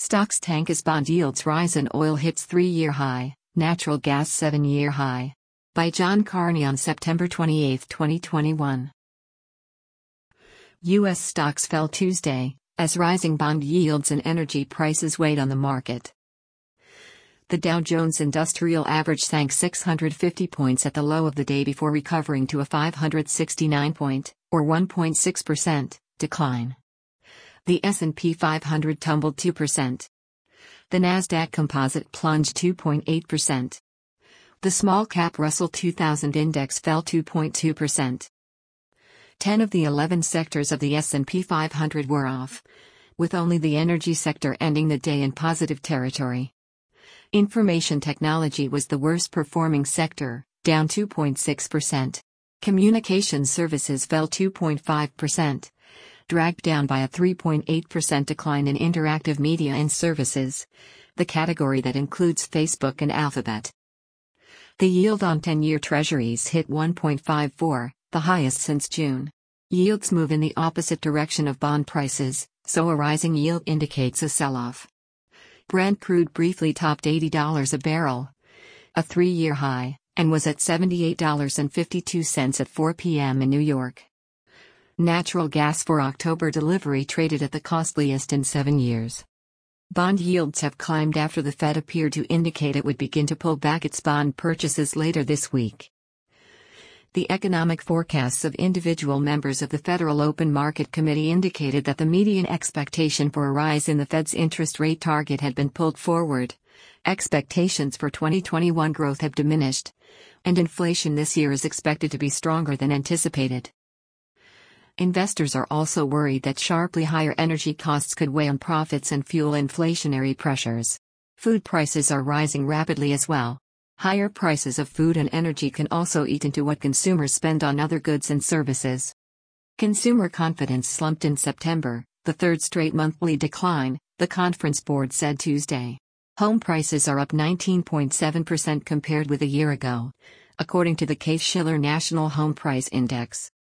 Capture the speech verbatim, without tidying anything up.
Stocks tank as bond yields rise and oil hits three-year high, natural gas seven-year high. By John Carney on September twenty-eighth, twenty twenty-one. U S stocks fell Tuesday, as rising bond yields and energy prices weighed on the market. The Dow Jones Industrial Average sank six hundred fifty points at the low of the day before recovering to a five hundred sixty-nine point, or one point six percent, decline. The S and P five hundred tumbled two percent. The Nasdaq Composite plunged two point eight percent. The small-cap Russell two thousand index fell two point two percent. Ten of the eleven sectors of the S and P five hundred were off, with only the energy sector ending the day in positive territory. Information technology was the worst-performing sector, down two point six percent. Communications services fell two point five percent. Dragged down by a three point eight percent decline in interactive media and services, the category that includes Facebook and Alphabet. The yield on ten-year treasuries hit one point five four, the highest since June. Yields move in the opposite direction of bond prices, so a rising yield indicates a sell-off. Brent crude briefly topped eighty dollars a barrel, a three-year high, and was at seventy-eight dollars and fifty-two cents at four p m in New York. Natural gas for October delivery traded at the costliest in seven years. Bond yields have climbed after the Fed appeared to indicate it would begin to pull back its bond purchases later this week. The economic forecasts of individual members of the Federal Open Market Committee indicated that the median expectation for a rise in the Fed's interest rate target had been pulled forward. Expectations for twenty twenty-one growth have diminished, and inflation this year is expected to be stronger than anticipated. Investors are also worried that sharply higher energy costs could weigh on profits and fuel inflationary pressures. Food prices are rising rapidly as well. Higher prices of food and energy can also eat into what consumers spend on other goods and services. Consumer confidence slumped in September, the third straight monthly decline, the Conference Board said Tuesday. Home prices are up nineteen point seven percent compared with a year ago, according to the Case-Shiller National Home Price Index.